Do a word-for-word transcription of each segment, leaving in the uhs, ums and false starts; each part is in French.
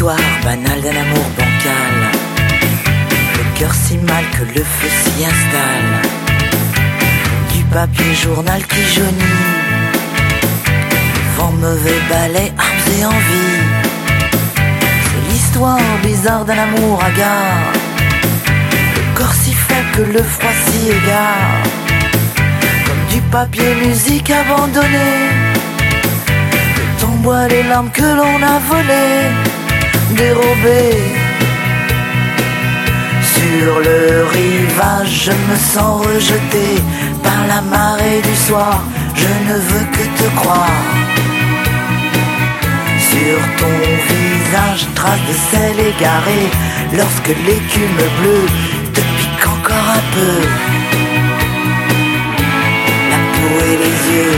l'histoire banale d'un amour bancal. Le cœur si mal que le feu s'y installe. Du papier journal qui jaunit. Vent mauvais balai, armes et envie. C'est l'histoire bizarre d'un amour hagard. Le corps si faible que le froid s'y égare. Comme du papier musique abandonné. Bois les larmes que l'on a volées, dérobées. Sur le rivage, je me sens rejeté par la marée du soir. Je ne veux que te croire. Sur ton visage, trace de sel égaré. Lorsque l'écume bleue te pique encore un peu la peau et les yeux.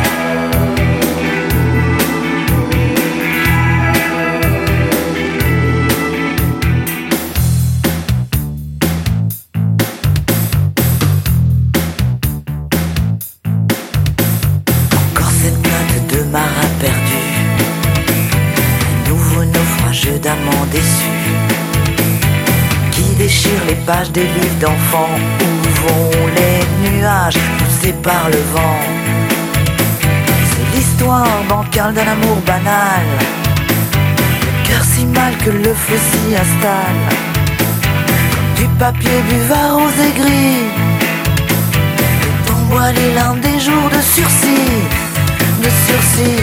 D'amants déçus qui déchirent les pages des livres d'enfants. Où vont les nuages poussés par le vent? C'est l'histoire bancale d'un amour banal. Le cœur si mal que le feu s'y installe. Comme du papier buvard rose et gris. Et t'envoie les larmes des jours de sursis, de sursis.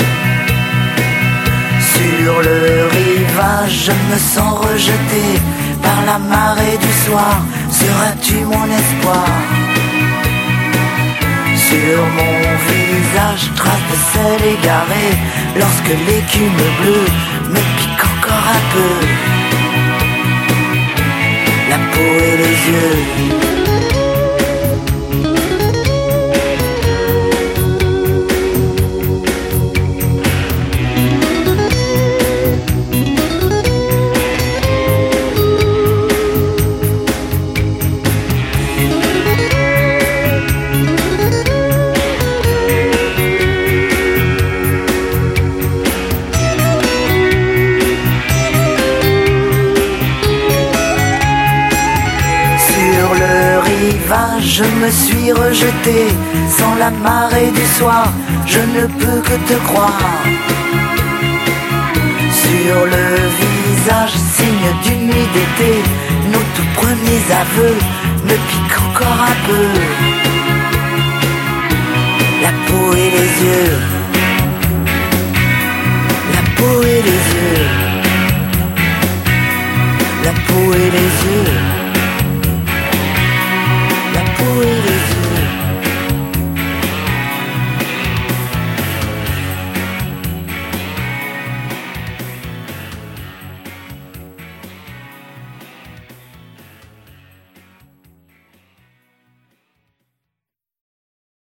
Sur le rivage, je me sens rejeté par la marée du soir. Seras-tu mon espoir? Sur mon visage, trace de sel égaré. Lorsque l'écume bleue me pique encore un peu la peau et les yeux. Je me suis rejeté sans la marée du soir. Je ne peux que te croire. Sur le visage, signe d'une nuit d'été. Nos tout premiers aveux me piquent encore un peu la peau et les yeux. La peau et les yeux. La peau et les yeux.